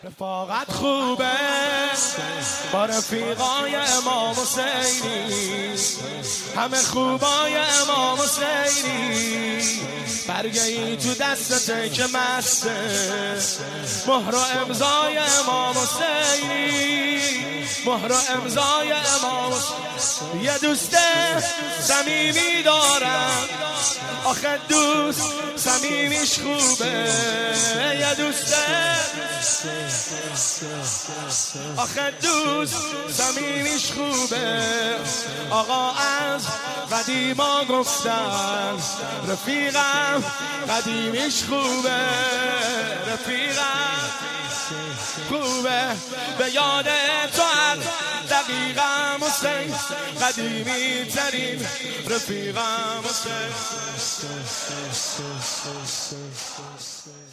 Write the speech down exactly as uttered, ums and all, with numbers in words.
رفاقت خوبه با رفیقای امام حسینی، همه خوبای امام حسینی. برگهی تو دستته که مسته، مهر و امضای امام حسینی، مهر و امضای امام حسینی. یه دوست صمیمی دارم، آخه دوست صمیمیش خوبه. یه دوست آخه دوست صمیمیش خوبه. آقا از قدیما گفتن رفیقم قدیمیش خوبه. رفیقم خوبه به یاد تو هر دقیقم حسین، قدیمی ترین رفیقم حسین.